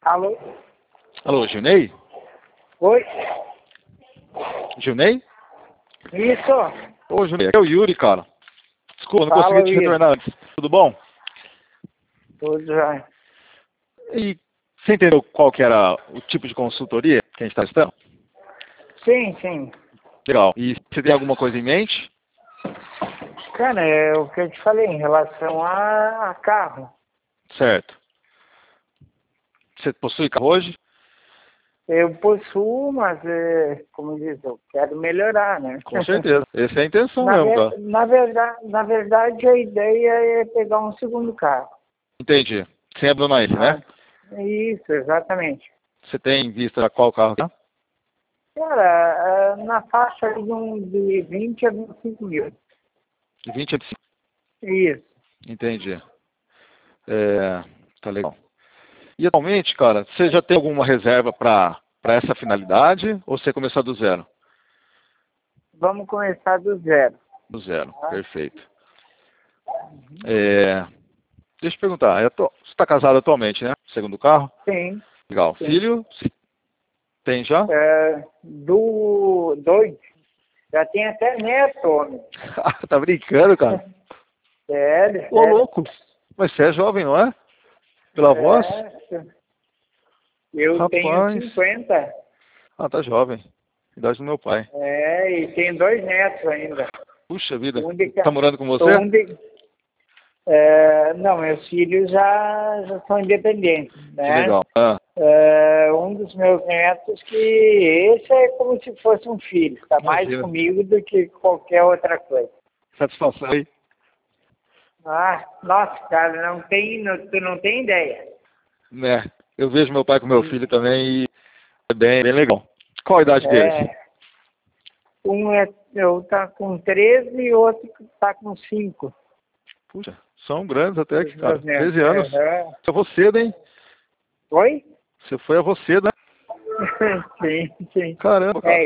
Alô? Alô, Gilney? Oi? Gilney? Isso? Ô, Gilney, aqui é o Yuri, cara. Desculpa, não Fala, consegui te Yuri. retornar antes. Tudo bom? Tudo já. E você entendeu qual que era o tipo de consultoria que a gente está testando? Sim, sim. Legal. E você tem alguma coisa em mente? Cara, é o que eu te falei em relação a carro. Certo. Você possui carro hoje? Eu possuo, mas, como diz, eu quero melhorar, né? Com certeza. Essa é a intenção Na, mesmo, cara. na verdade, a ideia é pegar um segundo carro. Entendi. Sem abandonar esse, né? Tá? Isso, exatamente. Você tem em vista qual carro que é? Cara, na faixa de 20 a 25 mil. De 20 a 25. Isso. Entendi. Tá legal. E atualmente, cara, você já tem alguma reserva para essa finalidade ou você começou do zero? Vamos começar do zero. Do zero, Tá? perfeito. Deixa eu perguntar, você está casado atualmente, né? Segundo carro? Sim, Legal. sim. Filho? Tem já? Dois. Já tem até neto, homem. Tá brincando, cara? Sério, Ô, sério. louco. Mas você é jovem, não é? Pela voz? Eu tenho Rapaz. 50. Ah, tá jovem. Idade do meu pai. E tenho dois netos ainda. Puxa vida. Um de, Tá ca- morando com você? um de, não, meus filhos já são independentes, Que né? legal. Um dos meus netos, que esse é como se fosse um filho. Está mais Imagina. comigo do que qualquer outra coisa. Satisfação aí. Ah, nossa, cara, tu não tem ideia. Né? Eu vejo meu pai com meu filho também e é bem legal. Qual a idade deles? Eu tá com 13 e outro tá com 5. Puxa, são grandes até Os que, cara. meus netos. 13 anos. Você avô cedo, hein? Oi? Você foi avô cedo, né? Sim, sim. Caramba, cara.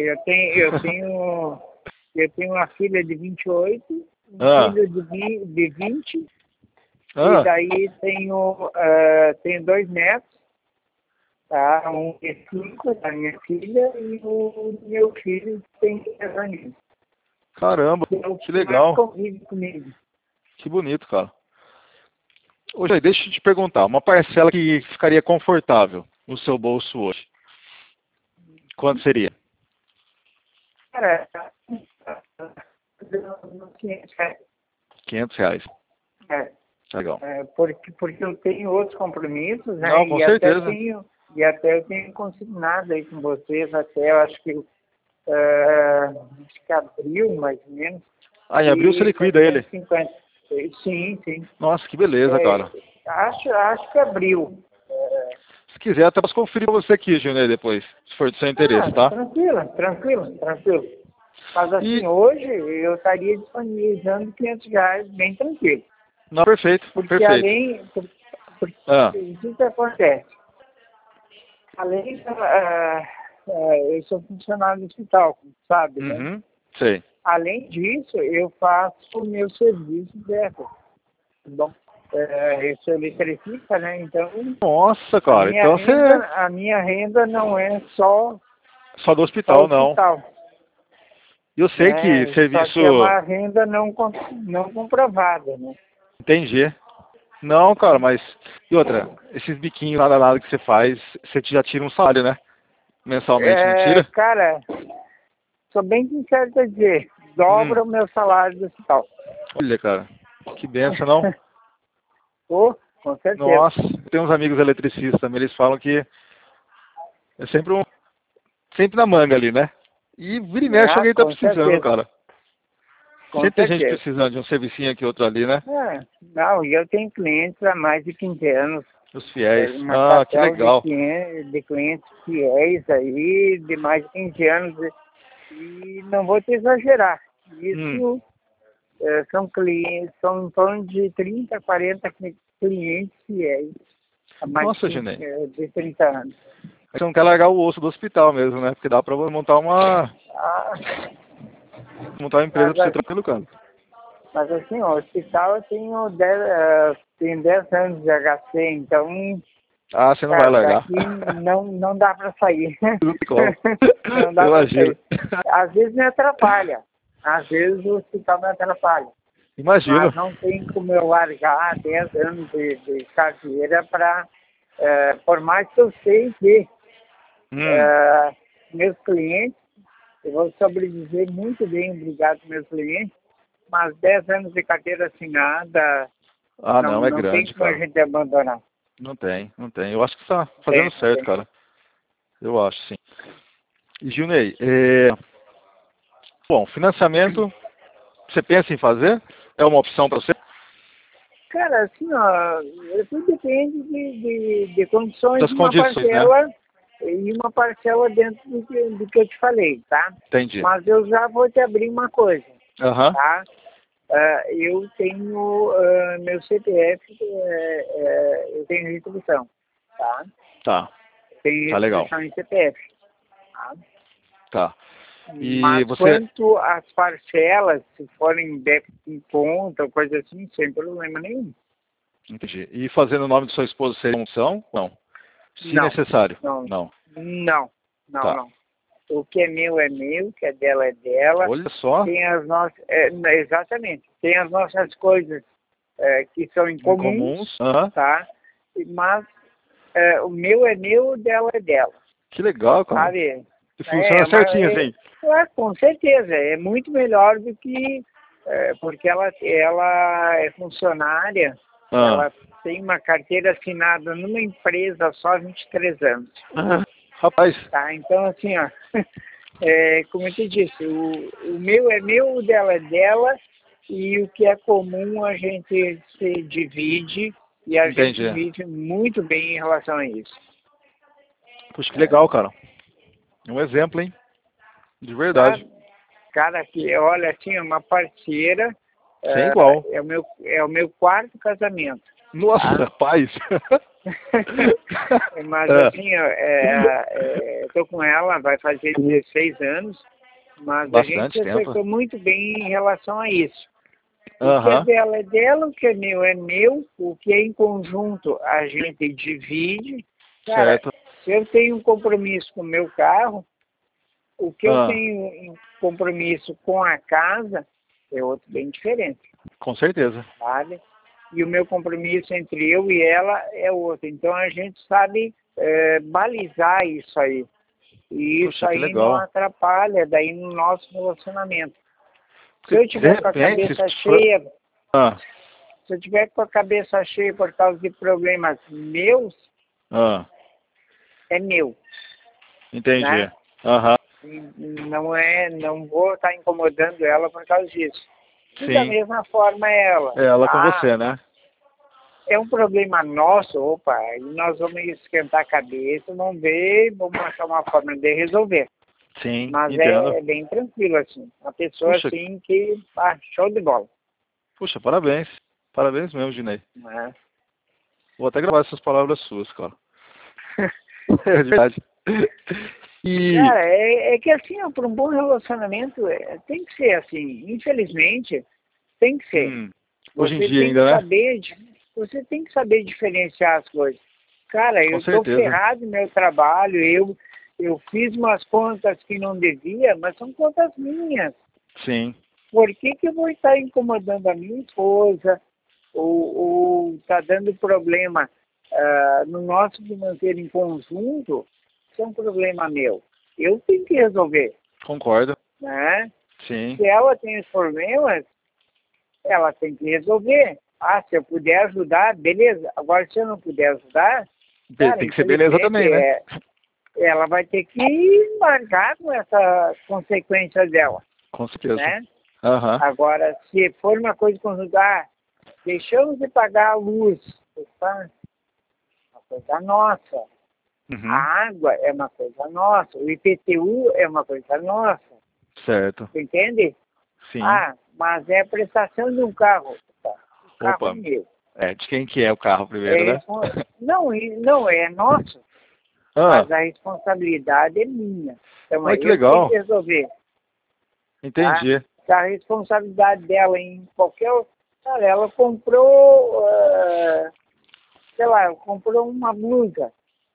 Eu tenho uma filha de 28, um Ah, filho de 20, e ah, daí tenho dois netos, tá? Um de 5 da minha filha e o meu filho tem 10 anos. caramba, Que é o que que mais legal. convive comigo. Que bonito, cara. Ô, Jair, deixa eu te perguntar, uma parcela que ficaria confortável no seu bolso hoje, quanto seria? Cara, não tinha, R$ 500. é, Legal. porque eu tenho outros compromissos, né? Não, com certeza. Eu tenho consignado aí com vocês até, eu acho que abril, mais ou menos. Ah, em abril você E liquida ele. 750. Sim, sim. Nossa, que beleza, cara. Acho que abril. Se quiser, até posso conferir pra você aqui, Júnior, depois, se for do seu interesse, tá? Tranquilo. Mas assim, E, hoje eu estaria disponibilizando R$ 500 bem tranquilo. não, perfeito, Porque perfeito. porque Ah, o que acontece? Além, eu sou funcionário do hospital, sabe, né? uhum, sei. Além disso, eu faço o meu serviço dessa. Bom, eu sou eletricista, né? Então, Nossa, cara, então você a minha renda não é só só do o hospital, não. hospital, Eu sei que né? Só serviço. que é uma renda não comprovada, né? Entendi. Não, cara, mas. E outra, esses biquinhos nada nada que você faz, você já tira um salário, né? Mensalmente, não tira? Cara, sou bem sincero pra dizer, dobra o meu salário do hospital. Olha, cara, que benção, não? Pô, com certeza. Nossa, tem uns amigos eletricistas também, eles falam que é sempre na manga ali, né? E vira e mexe alguém tá Com precisando, certeza, cara. com Sempre tem gente certeza. precisando de um servicinho aqui, outro ali, né? Não, e eu tenho clientes há mais de 15 anos, Os fiéis. uma Ah, que cartela legal. de clientes fiéis aí, de mais de 15 anos, e não vou te exagerar. Isso são clientes, são em torno de 30, 40 clientes fiéis há mais Nossa, Genei. de 30 anos. Você não quer largar o osso do hospital mesmo, né? Porque dá pra montar Ah, montar uma empresa mas, pra você tranquilo, cara. mas assim, o hospital eu tenho 10 anos de HC, então Ah, você não vai Cara, largar. daqui não dá para sair. Não tem como. Não dá para Imagina. sair. Às vezes me atrapalha. Às vezes o hospital me atrapalha. Imagino. Mas não tem como eu largar 10 anos de carreira para... por mais que eu sei que meus clientes, eu vou sobreviver muito bem, obrigado meus clientes, mas 10 anos de carteira assinada, Ah, não, é não tem grande, como a cara. gente abandonar. Não tem, não tem. Eu acho que você tá fazendo certo, Tem. cara. Eu acho, sim. E, Gilney, bom, financiamento, você pensa em fazer? É uma opção para você? Cara, assim, ó, tudo depende de condições Das de condições, né? uma parcela dentro do que eu te falei, tá? Entendi. Mas eu já vou te abrir uma coisa, Aham. tá? Eu tenho meu CPF, eu tenho restrição, tá? Tá, Tenho tá legal. restrição em CPF, tá? Tá. E Mas você... quanto às parcelas, se forem débito em conta, coisa assim, sem problema nenhum. Entendi. E fazendo o nome de sua esposa seria uma opção? Não. Se Não, necessário? não, Não. não, Tá. não. O que é meu, o que é dela. Olha só, Tem as nossas, exatamente, tem as nossas coisas que são incomuns, incomuns. Aham. tá? Mas o meu é meu, o dela é dela, Que legal, cara. sabe? E funciona certinho, assim. Com certeza, é muito melhor do que, porque ela é funcionária, Ah. ela tem uma carteira assinada numa empresa só há 23 anos. Rapaz, Tá? Então, assim, ó, como eu te disse, o meu é meu, o dela é dela, e o que é comum a gente se divide, e a gente entendi. vive muito bem em relação a isso. Puxa, que legal, cara. É um exemplo, hein? De Tá? verdade. Cara, que olha, assim, uma parceira, Sem igual. é o meu quarto casamento. Nossa, Tá? rapaz. Mas assim, eu tô com ela, vai fazer 16 anos, mas a gente se Bastante tempo. acertou muito bem em relação a isso. O que Aham. é dela, o que é meu, o que é em conjunto a gente divide. Cara, Certo. se eu tenho um compromisso com o meu carro, o que eu Ah, tenho em compromisso com a casa é outro bem diferente, com certeza. sabe? E o meu compromisso entre eu e ela é outro. Então a gente sabe balizar isso aí. E isso Puxa, que aí não legal. atrapalha daí no nosso relacionamento. Se Porque, eu de tiver com a repente, cabeça cheia, Ah, se eu tiver com a cabeça cheia por causa de problemas meus, ah, é meu, entendi. né? Aham. E não vou estar incomodando ela por causa disso. E da Sim. mesma forma ela. É ela com você, né? É um problema nosso, opa, e nós vamos esquentar a cabeça, vamos ver, vamos achar uma forma de resolver. Sim, Mas entendo. é bem tranquilo, assim. Uma pessoa, Puxa, assim, que, show de bola, puxa, parabéns. Parabéns mesmo, Ginei. né? Vou até gravar essas palavras suas, cara. É verdade. E, Cara, é que, assim, para um bom relacionamento, tem que ser assim. Infelizmente, tem que ser. hoje em Você dia tem que ainda, né? saber, você tem que saber diferenciar as coisas. Cara, Com eu estou certeza. ferrado no meu trabalho, eu fiz umas contas que não devia, mas são contas minhas. Sim, Por que eu vou estar incomodando a minha esposa ou está dando problema no nosso financeiro em conjunto? Isso é um problema meu. Eu tenho que resolver, concordo. né? Sim. Se ela tem os problemas, ela tem que resolver. Ah, se eu puder ajudar, beleza. Agora, se eu não puder ajudar, cara, Tem que ser beleza infelizmente, também, né? ela vai ter que marcar com essa consequência dela, Com certeza. né? Aham. Agora, se for uma coisa conjuntar, deixamos de pagar a luz, tá? Uma coisa nossa. A Uhum. água é uma coisa nossa. O IPTU é uma coisa nossa. Certo. Você entende? Sim. Ah, mas é a prestação de um carro. Tá? O carro é Opa. meu. De quem que é o carro primeiro, né? Não, não, é nosso, Ah, mas a responsabilidade é minha. Então, olha que eu tenho legal. que resolver. Tá? Entendi. Se a responsabilidade dela em qualquer... Cara, ela comprou, sei lá, comprou uma blusa.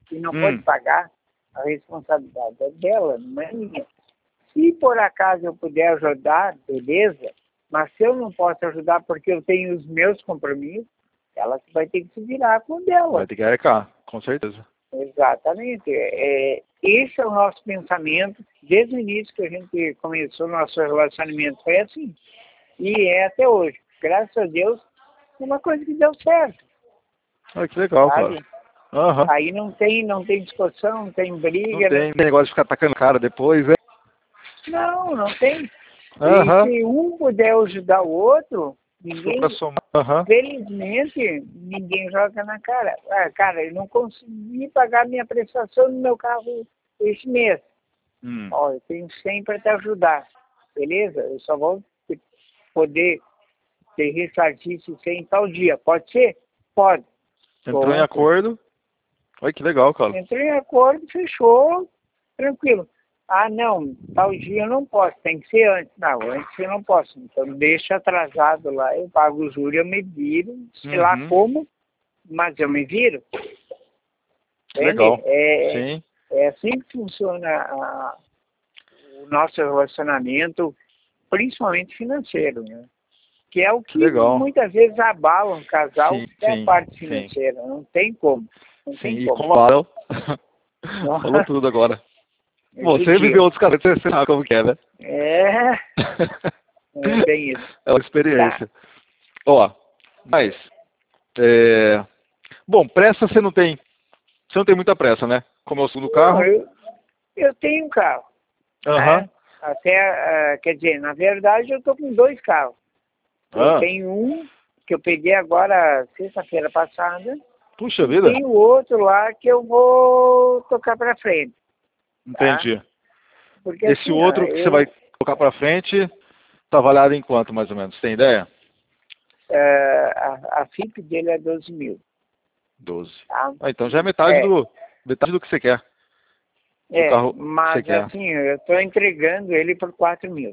e não pode pagar, a responsabilidade é dela, não é minha. Se por acaso eu puder ajudar, beleza, mas se eu não posso ajudar porque eu tenho os meus compromissos, ela vai ter que se virar com o dela. Vai ter que arcar, com certeza. Exatamente. Esse é o nosso pensamento. Desde o início que a gente começou o nosso relacionamento foi assim. E é até hoje. Graças a Deus, é uma coisa que deu certo. Olha que legal, Sabe? cara. Aí não tem discussão, não tem briga. Não tem negócio de ficar atacando cara depois, né? Não tem. E se um puder ajudar o outro, ninguém, felizmente, ninguém joga na cara. Cara, eu não consegui pagar minha prestação no meu carro esse mês. Ó, eu tenho 100 para te ajudar. Beleza? Eu só vou poder ter ressarcido esse 100 tal dia. Pode ser? Pode. Entrou em acordo. Olha que legal, cara. Entrei em acordo, fechou, tranquilo. Não, tal dia eu não posso, tem que ser antes. Não, antes eu não posso. Então deixa atrasado lá, eu pago o juro, eu me viro, sei lá como, mas eu me viro. Legal. Sim. É assim que funciona o nosso relacionamento, principalmente financeiro, né? Que é o que muitas vezes abala um casal, é a parte financeira, não tem como. Não tem como. E como abala, falou tudo agora. Você viveu outros caras, você sabe como que é, né? É bem isso. É uma experiência. Ó, mas, bom, pressa você não tem. Você não tem muita pressa, né? Como é o segundo carro? Eu tenho um carro. Né? Até, quer dizer, na verdade eu tô com 2 carros. Eu tenho um que eu peguei agora sexta-feira passada. Puxa vida. E tem o outro lá que eu vou tocar para frente. Entendi. Tá? Porque, esse assim, outro que você vai tocar para frente tá avaliado em quanto, mais ou menos? Tem ideia? A FIP dele é 12 mil. 12. Tá? Então já é metade do que você quer. Do carro mas que você assim, eu estou entregando ele por 4 mil.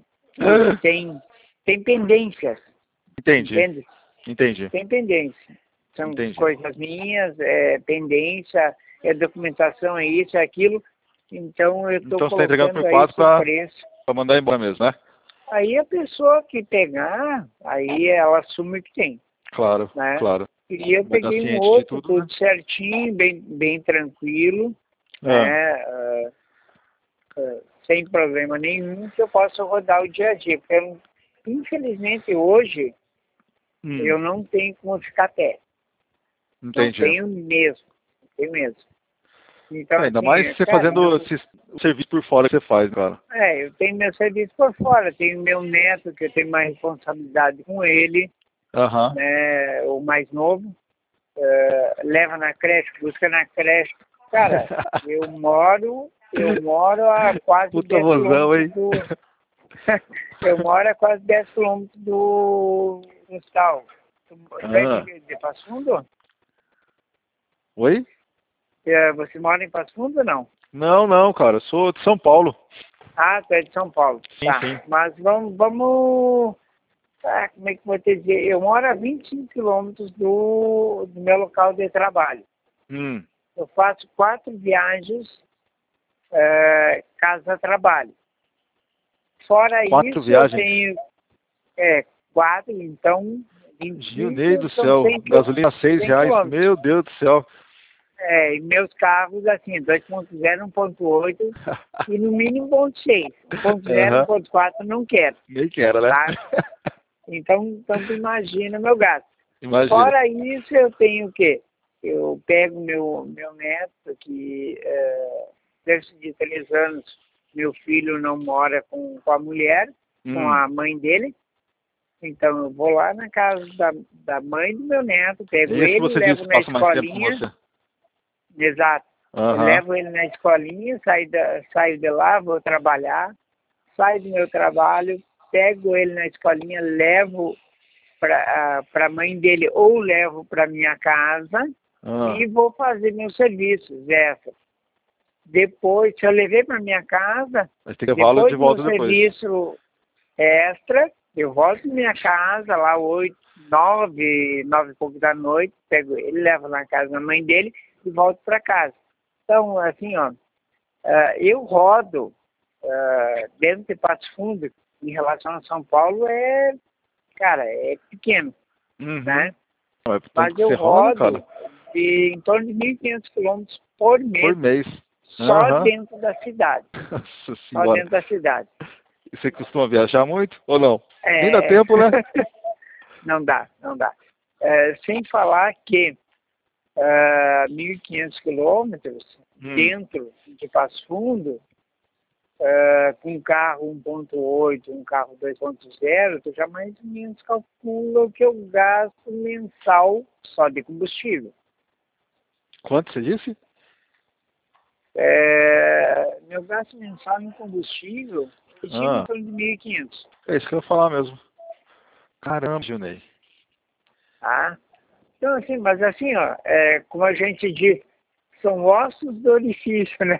Tem pendências. Entendi. Entende? Entendi. Tem pendência. São coisas minhas, pendência, documentação, é isso, é aquilo. Então eu estou você tá entregando por 4 para mandar embora mesmo, né? Aí a pessoa que pegar, aí ela assume o que tem. Claro, né? claro. E eu peguei um outro, tudo certinho, bem tranquilo, né? Sem problema nenhum, que eu possa rodar o dia a dia. Porque, infelizmente, hoje, eu não tenho como ficar a pé. Entendi. Não tenho mesmo. Então, ainda assim, mais você fazendo o serviço por fora que você faz, cara. Eu tenho meu serviço por fora. Tenho meu neto, que eu tenho mais responsabilidade com ele, né? O mais novo. Leva na creche, busca na creche. Cara, eu moro a quase 10 quilômetros eu moro a quase 10 quilômetros do hospital. Você é de Passo Fundo? Oi? Você mora em Passo Fundo ou não? Não, cara. Eu sou de São Paulo. Tu é de São Paulo. Sim. Mas vamos... como é que eu vou te dizer? Eu moro a 25 quilômetros do meu local de trabalho. Eu faço 4 viagens casa-trabalho. Fora 4 isso, viagens? eu tenho 4, então... Meu Deus do céu, gasolina R$6, meu Deus do céu. E meus carros, assim, 2.0, 1.8 e no mínimo 1.6. 1.0, 1.4 não quero. Nem quero, né? Tá? Então tu imagina meu gasto. Imagina. Fora isso, eu tenho o quê? Eu pego meu neto, que desde de 3 anos, meu filho não mora com a mulher, com a mãe dele. Então eu vou lá na casa da mãe do meu neto, pego ele, levo na escolinha. Exato. Eu levo ele na escolinha, saio de lá, vou trabalhar, saio do meu trabalho, pego ele na escolinha, levo para a mãe dele ou levo para minha casa e vou fazer meus serviços Depois, se eu levei para minha casa, depois do serviço extra, eu volto para minha casa lá 9 e pouco da noite, pego ele, levo na casa da mãe dele e volto para casa. Então, assim, ó, eu rodo dentro de Passo Fundo, em relação a São Paulo, cara, é pequeno, né? Não, é Mas tanto que eu você roda, rodo cara, em torno de 1.500 quilômetros por por mês, mês. só Aham. dentro da cidade. Nossa Só senhora. dentro da cidade. E você costuma viajar muito ou não? Nem dá É, tempo, né? não dá, não dá. Sem falar que 1.500 quilômetros dentro de Passo Fundo, com um carro 1.8, um carro 2.0, tu já mais ou menos calcula o que eu gasto mensal só de combustível. Quanto você disse? Meu gasto mensal em combustível gira em Ah, torno de 1.500, é isso que eu ia falar mesmo. Caramba, Junei. tá? Então, assim, mas assim, ó, como a gente diz, são ossos do orifício, né?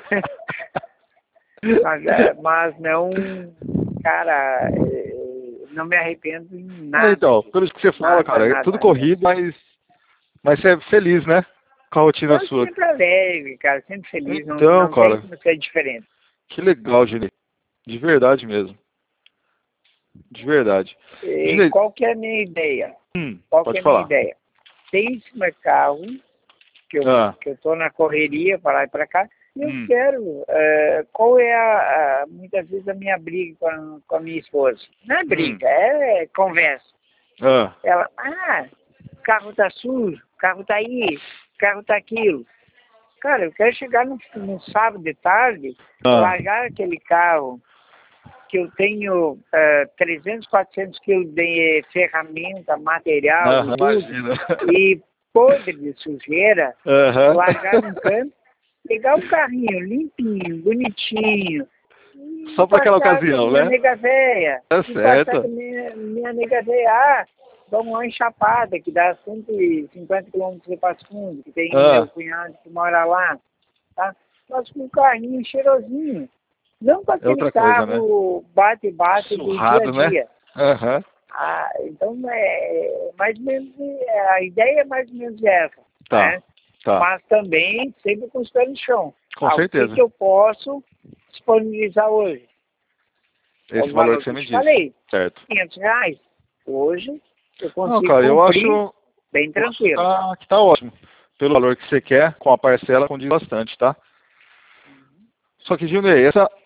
mas não, cara, não me arrependo em nada Então, disso. pelo que você fala, Nada, cara, é tudo nada, nada. corrido, mas você é feliz, né? Com a rotina Eu sua. sempre alegre, cara, sempre feliz, não, Então, não tem cara, como ser diferente. que legal, Junei. De verdade mesmo. De verdade. E Junei, qual que é a minha ideia? Qual que pode é a minha falar. ideia? Tem esse mercado que Ah, eu tô na correria para lá e para cá, e eu hum, quero, qual é muitas vezes a minha briga com a minha esposa? Não é hum, briga, é conversa. ah, Ela, o carro tá sujo, o carro tá aí, o carro tá aquilo. Cara, eu quero chegar no sábado de tarde, ah, largar aquele carro que eu tenho 300, 400 quilos de ferramenta, material e aham, tudo, imagina. e podre de sujeira, Aham. largar num canto, pegar o carrinho limpinho, bonitinho, e Só para aquela passar com a ocasião, minha né? nega véia, Tá e passar com a certo. minha nega véia, vamos lá em Chapada, que dá 150 quilômetros de Passo Fundo, que tem meu Ah, cunhado que mora lá, tá? Mas com um carrinho cheirosinho, não com é aquele outra coisa, né? carro bate-bate do dia a Surrado, né? dia. Aham. Então, mais ou menos, a ideia é mais ou menos essa, Tá, né? tá. Mas também sempre com os pés no chão. Com O que certeza. que eu posso disponibilizar hoje? É Esse o valor valor que você que eu me te disse. falei, Certo. R$ 500. Hoje eu Não, consigo cara, eu acho, cumprir bem tranquilo. que tá ótimo. Pelo valor que você quer, com a parcela, condiz bastante, tá? Só que, Gilney,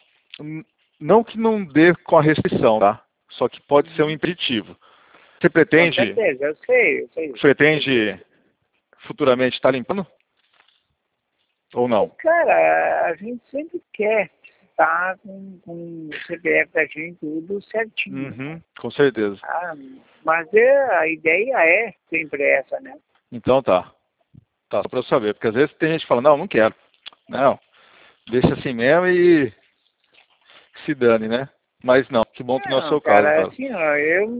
não que não dê com a restrição, tá? Só que pode ser um Uhum. impeditivo. Você Com pretende, certeza, eu sei, eu sei. pretende futuramente estar limpando? Ou não? Cara, a gente sempre quer estar com o CPF da gente tudo certinho, né? Uhum, com certeza. Mas a ideia é sempre essa, né? Então tá. Tá, só pra eu saber. Porque às vezes tem gente que fala, não, não quero. Não, deixa assim mesmo e se dane, né? Mas não, que bom que não é o Não, seu caso, cara, cara. assim, ó,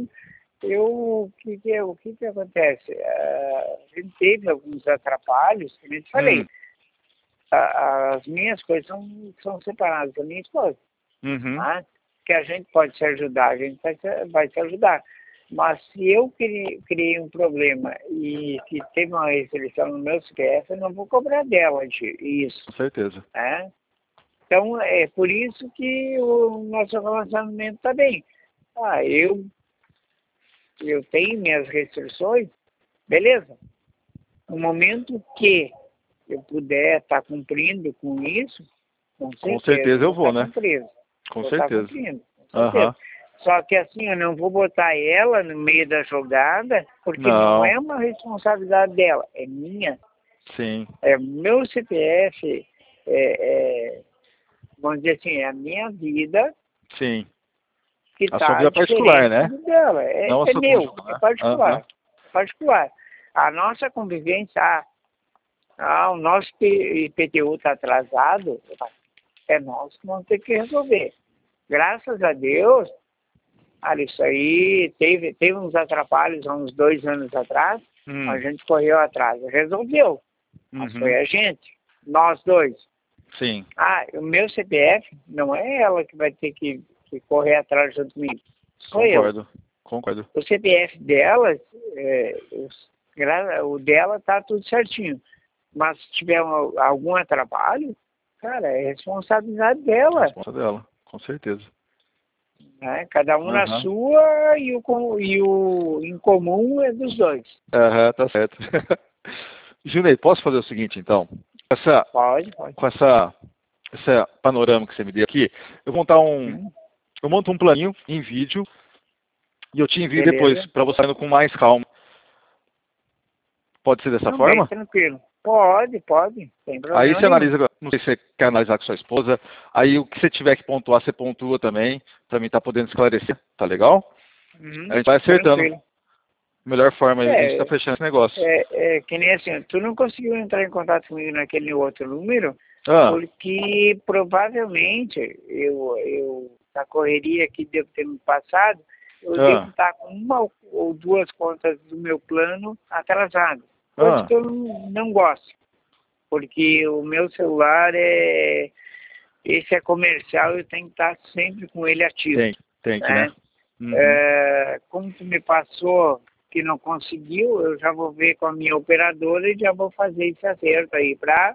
o que que acontece? A gente teve alguns atrapalhos, como eu te falei. Hum, As minhas coisas são separadas da minha esposa, uhum, tá? Que a gente pode se ajudar, a gente vai se ajudar. Mas se eu criei um problema e que teve uma restrição no meu CPF, eu não vou cobrar dela isso, com certeza. né? Então, é por isso que o nosso relacionamento está bem. Ah, eu tenho minhas restrições, beleza. No momento que eu puder estar cumprindo com isso, com Com certeza, certeza eu eu vou vou, estar né? cumprindo. Com Vou estar certeza. cumprindo, com certeza. Aham. Só que assim, eu não vou botar ela no meio da jogada, porque não Não, é uma responsabilidade dela, é minha. sim, É meu CPF, vamos dizer assim, é a minha vida sim. que A sua está vida particular, diferente né? do dela. Não a É sua meu, cônjuge, é né? Aham. particular. Particular. A nossa convivência, o nosso IPTU está atrasado, é nós que vamos ter que resolver. Graças a Deus, isso aí teve uns atrapalhos há uns 2 anos atrás, a Hum, gente correu atrás, resolveu. Mas foi uhum. a gente, nós dois. Sim, O meu CPF não é ela que vai ter que correr atrás junto comigo, sou eu. concordo. Concordo. O CPF dela, o dela tá tudo certinho. Mas se tiver algum atrapalho, cara, é responsabilidade dela. Resposta dela, com certeza. Né? Cada um na sua e o em comum é dos dois. Aham, tá certo. Junei, posso fazer o seguinte, então? Pode. Com essa panorama que você me deu aqui, eu monto um planinho em vídeo e eu te envio depois, para você indo com mais calma. Pode ser dessa forma? Bem tranquilo. Pode, sem problema Aí você nenhum. analisa, não sei se você quer analisar com sua esposa, aí o que você tiver que pontuar, você pontua também, para mim estar podendo esclarecer, tá legal? A gente vai acertando. Tranquilo. Melhor forma, a gente tá fechando esse negócio. Que nem assim, tu não conseguiu entrar em contato comigo naquele outro número, porque provavelmente eu na correria que devo ter me passado, eu devo estar com uma ou duas contas do meu plano atrasadas. Coisa que eu não gosto, porque o meu celular esse é comercial, eu tenho que estar sempre com ele ativo. Tem que, né? Como tu me passou que não conseguiu, eu já vou ver com a minha operadora e já vou fazer esse acerto aí para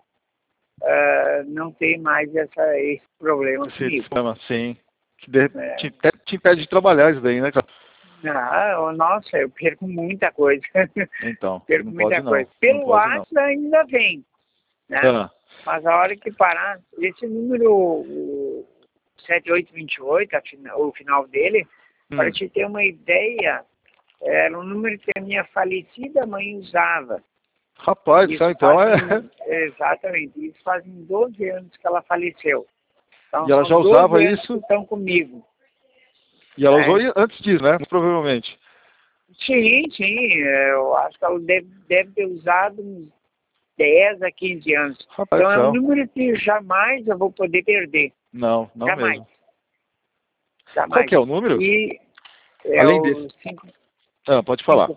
não ter mais esse problema comigo. Sim. Que te impede de trabalhar isso daí, né, cara? Nossa, eu perco muita coisa. Então, perco muita coisa. Pelo WhatsApp ainda vem, né? Mas a hora que parar, esse número, o 7828, o final dele, para te ter uma ideia, era um número que a minha falecida mãe usava. Rapaz, então Exatamente. Isso fazem 12 anos que ela faleceu. Então, e ela já usava isso? Que estão comigo. E ela usou antes disso, né? Provavelmente. Sim. Eu acho que ela deve ter usado uns 10 a 15 anos. Rapaz, então, é um número que jamais eu vou poder perder. Não jamais. Mesmo. Jamais. Qual que é o número? E além desse. Pode falar.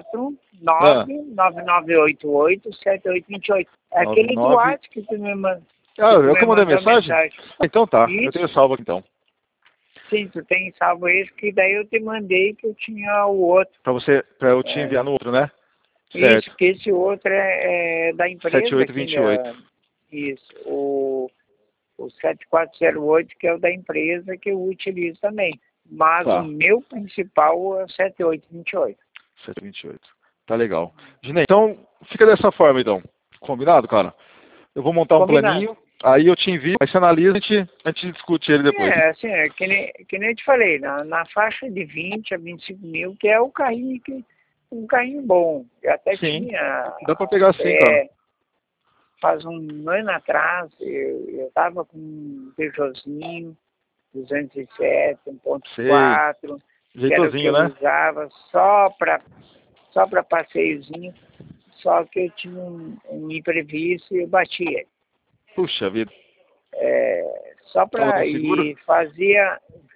549-9988-7828. É aquele do WhatsApp que tu me manda. Eu que mandei mensagem? Então tá, Isso. eu tenho salvo aqui então. Sim, tu tem salvo esse, que daí eu te mandei que eu tinha o outro. Pra eu te enviar no outro, né? Certo. Isso, que esse outro é da empresa. 7828. Isso, o 7408, que é o da empresa que eu utilizo também. Mas o meu principal é o 7828. 728. Tá legal. Ginei, então fica dessa forma então. Combinado, cara? Eu vou montar um planinho, aí eu te envio, aí você analisa e a gente discute ele depois. Assim, que nem eu te falei, na faixa de 20 a 25 mil, que é um carrinho bom. Eu até tinha... Dá pra pegar sim, cara. Faz um ano atrás, eu tava com um Peugeotzinho 207, 1.4, que era o que eu usava só para passeiozinho, só que eu tinha um imprevisto e eu bati ele. Puxa vida. Só para ir, fazia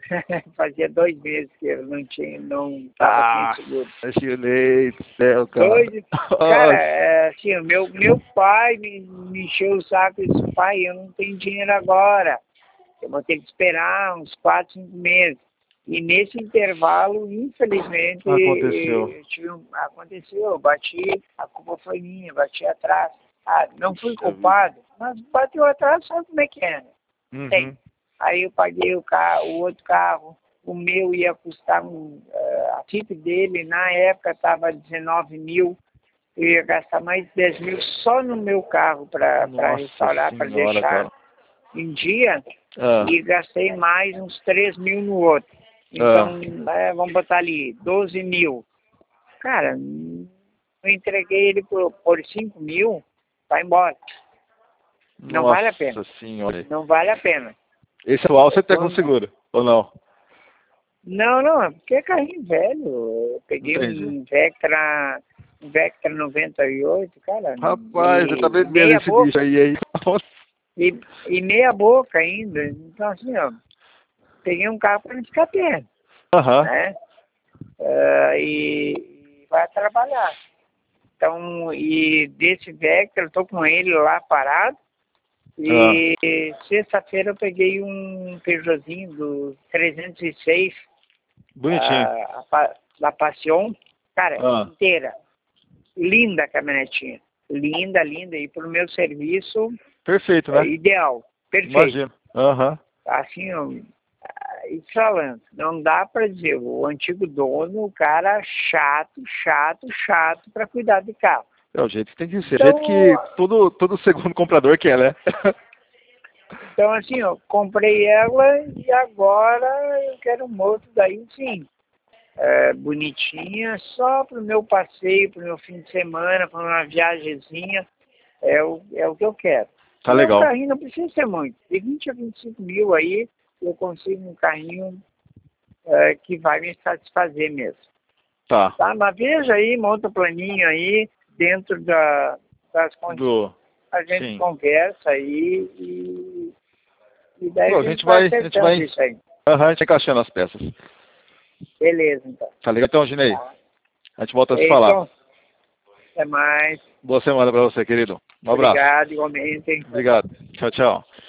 2 meses que eu não estava sem seguro. Céu, cara. Cara, assim, o meu pai me encheu o saco e disse: pai, eu não tenho dinheiro agora. Eu vou ter que esperar uns 4, 5 meses. E nesse intervalo, infelizmente, aconteceu. Eu bati, a culpa foi minha, bati atrás. Não fui culpado, mas bateu atrás, sabe como é que é, né? Tem. Aí eu paguei o outro carro, o meu ia custar, a FIP dele, na época estava 19 mil, eu ia gastar mais de 10 mil só no meu carro para restaurar, para deixar em dia, e gastei mais uns 3 mil no outro. Então, vamos botar ali, 12 mil. Cara, eu entreguei ele por 5 mil, vai embora. Não vale a pena. Senhora. Não vale a pena. Esse atual você tá com seguro, ou não? Não, é porque é carrinho velho. Eu peguei um Vectra 98, cara. Rapaz, você tá vendendo esse bicho aí. E meia boca ainda. Então, assim, ó, peguei um carro para não ficar perto. Né? E vai trabalhar. Então, e desse Vectra, eu tô com ele lá parado. E sexta-feira eu peguei um Peugeotzinho do 306. Bonitinho. Da Passion, cara, inteira. Linda a caminhonetinha. linda, linda. E para o meu serviço, Perfeito, né? ideal. Perfeito. Imagino. Aham. Assim, e falando, não dá para dizer, o antigo dono, o cara chato para cuidar de carro. É o jeito que tem que ser. Então, O jeito que todo segundo comprador quer, né? então assim, eu comprei ela e agora eu quero uma outra daí, sim. Bonitinha, só para o meu passeio, para o meu fim de semana, para uma viagemzinha, é o que eu quero. Tá E legal. um carrinho não precisa ser muito, de 20 a 25 mil aí, eu consigo um carrinho que vai me satisfazer mesmo. Tá. Tá, mas veja aí, monta um planinho aí, dentro das condições, a gente Sim. conversa aí e daí Pô, a gente vai acertando isso aí. Aham, a gente vai encaixando as peças. Beleza, então. Tá legal então, Ginei? Tá. A gente volta a se falar. Então, até mais. Boa semana pra você, querido. Um abraço. Obrigado, igualmente. Obrigado. Tchau, tchau.